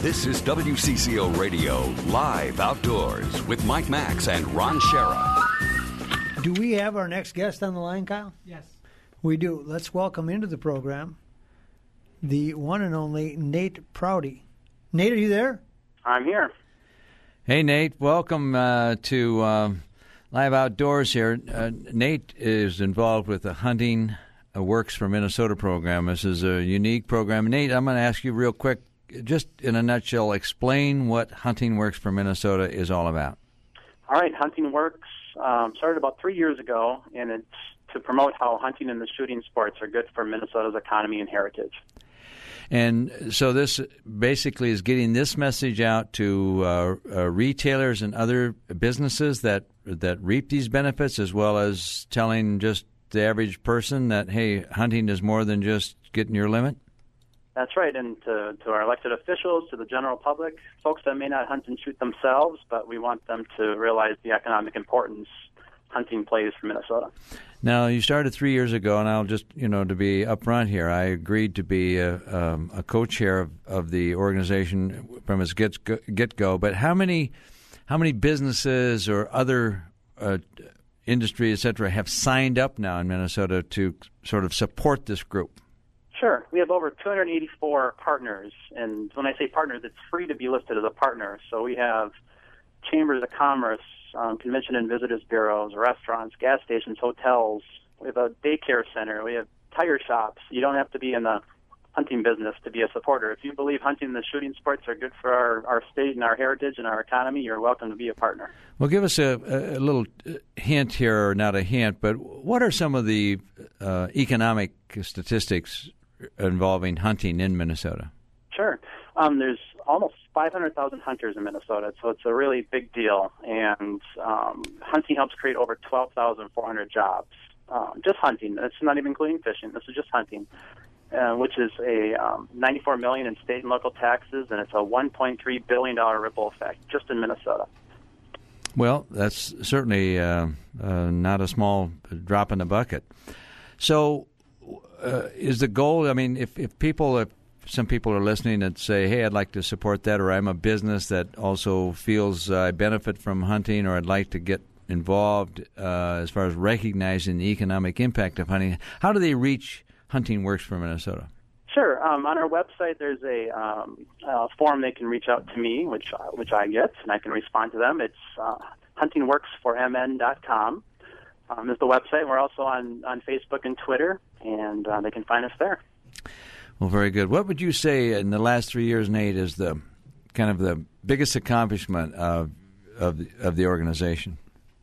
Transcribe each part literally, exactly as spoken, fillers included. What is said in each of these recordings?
This is W C C O Radio, Live Outdoors, with Mike Max and Ron Schara. Do we have our next guest on the line, Kyle? Yes. We do. Let's welcome into the program the one and only Nate Prouty. Nate, are you there? I'm here. Hey, Nate. Welcome uh, to uh, Live Outdoors here. Uh, Nate is involved with the Hunting Works for Minnesota program. This is a unique program. Nate, I'm going to ask you real quick, just in a nutshell, explain what Hunting Works for Minnesota is all about. All right. Hunting Works um, started about three years ago, and it's to promote how hunting and the shooting sports are good for Minnesota's economy and heritage. And so this basically is getting this message out to uh, uh, retailers and other businesses that that reap these benefits, as well as telling just the average person that, hey, hunting is more than just getting your limit? That's right, and to, to our elected officials, to the general public, folks that may not hunt and shoot themselves, but we want them to realize the economic importance hunting plays for Minnesota. Now, you started three years ago, and I'll just, you know, to be upfront here, I agreed to be a, um, a co-chair of, of the organization from its get-go, get-go. But how many, how many businesses or other uh, industry, et cetera, have signed up now in Minnesota to sort of support this group? Sure. We have over two hundred eighty-four partners, and when I say partners, it's free to be listed as a partner. So we have chambers of commerce, um, convention and visitors bureaus, restaurants, gas stations, hotels. We have a daycare center. We have tire shops. You don't have to be in the hunting business to be a supporter. If you believe hunting and the shooting sports are good for our, our state and our heritage and our economy, you're welcome to be a partner. Well, give us a, a little hint here, or not a hint, but what are some of the uh, economic statistics involving hunting in Minnesota? Sure. Um, there's almost five hundred thousand hunters in Minnesota, so it's a really big deal. And um, hunting helps create over twelve thousand four hundred jobs. Um, just hunting. That's not even including fishing. This is just hunting, uh, which is a um, ninety-four million dollars in state and local taxes, and it's a one point three billion dollars ripple effect just in Minnesota. Well, that's certainly uh, uh, not a small drop in the bucket. So uh, is the goal, I mean, if, if people, if some people are listening and say, hey, I'd like to support that, or I'm a business that also feels uh, I benefit from hunting, or I'd like to get involved uh, as far as recognizing the economic impact of hunting, how do they reach Hunting Works for Minnesota? Sure. Um, on our website, there's a, um, a form they can reach out to me, which uh, which I get, and I can respond to them. It's uh, hunting works for m n dot com um, is the website. We're also on, on Facebook and Twitter, and uh, they can find us there. Well, very good. What would you say in the last three years, Nate, is the kind of the biggest accomplishment of of the, of the organization?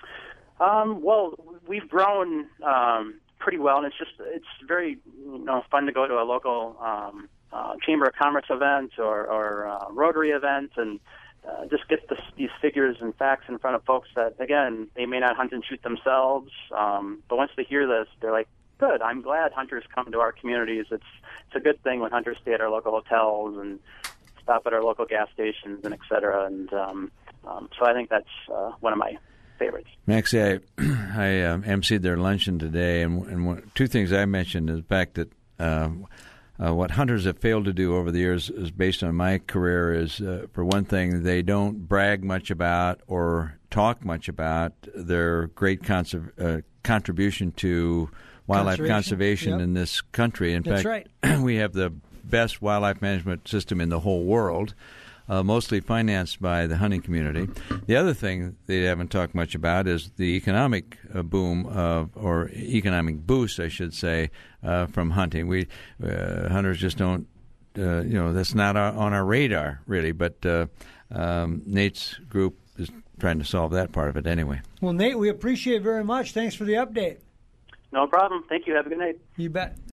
Um, well, we've grown um, pretty well, and it's just it's very you know fun to go to a local um, uh, Chamber of Commerce event or, or uh, Rotary event and uh, just get this, these figures and facts in front of folks that, again, they may not hunt and shoot themselves, um, but once they hear this, they're like, good, I'm glad hunters come to our communities. It's it's a good thing when hunters stay at our local hotels and stop at our local gas stations and et cetera. And um, um, so I think that's uh, one of my favorites. Maxie, I, I um, emceed their luncheon today, and, and one, two things I mentioned is the fact that uh, uh, what hunters have failed to do over the years is based on my career is, uh, for one thing, they don't brag much about or talk much about their great conserv- uh, contribution to wildlife conservation, conservation yep. in this country. In That's fact, right. we have the best wildlife management system in the whole world. Uh, mostly financed by the hunting community. The other thing they haven't talked much about is the economic uh, boom, uh, or economic boost, I should say, uh, from hunting. We uh, hunters just don't, uh, you know, that's not our, on our radar, really. But uh, um, Nate's group is trying to solve that part of it anyway. Well, Nate, we appreciate it very much. Thanks for the update. No problem. Thank you. Have a good night. You bet.